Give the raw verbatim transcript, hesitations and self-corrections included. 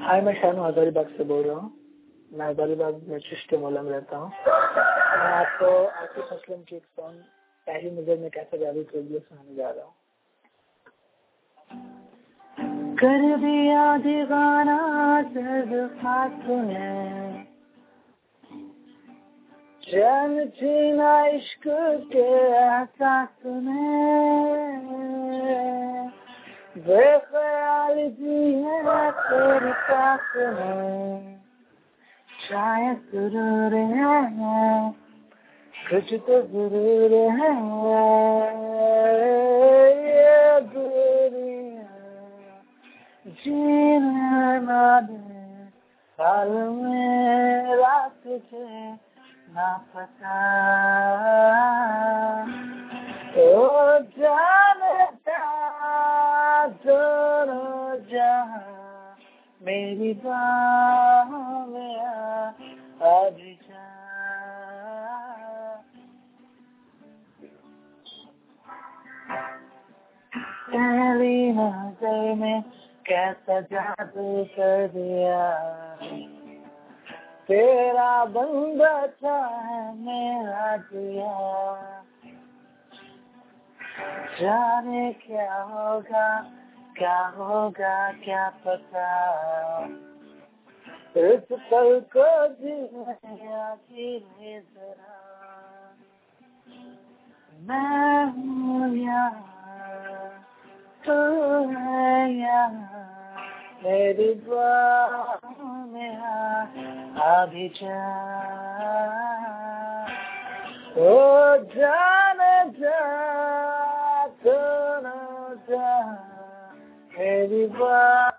हाय, मैं शानू हजारीबाग से बोल रहा हूँ। मैं हजारीबाग में चिश्ती मोहल्ला में रहता हूँ। मैं आपको आतिफ असलम की एक सॉन्ग पहली नजर में कैसा जादू कर दिया सुनाने जा रहा हूँ। कर दिया दीवाना जज्बा तूने, चैन जीना इश्क के एहसास तूने, बेख्याल जी है तेरी पास में, शायद जरूर है कुछ तो जरूर है, ये दूरियां जीने ना दे हाल में रात के ना पता, ओ जाने जा दोनों जहां मेरी बाहों में आ भी जा। पहली नजर में कैसा जादू कर दिया, तेरा बंदा था मेरा दिया, जाने क्या होगा क्या होगा क्या पता, इस पल को जीने आखिर जरा, मैं हूँ यहाँ तू है यहाँ, मेरी बाहों में आ भी जा, ओ जाने जा दोनों जहां मेरी बात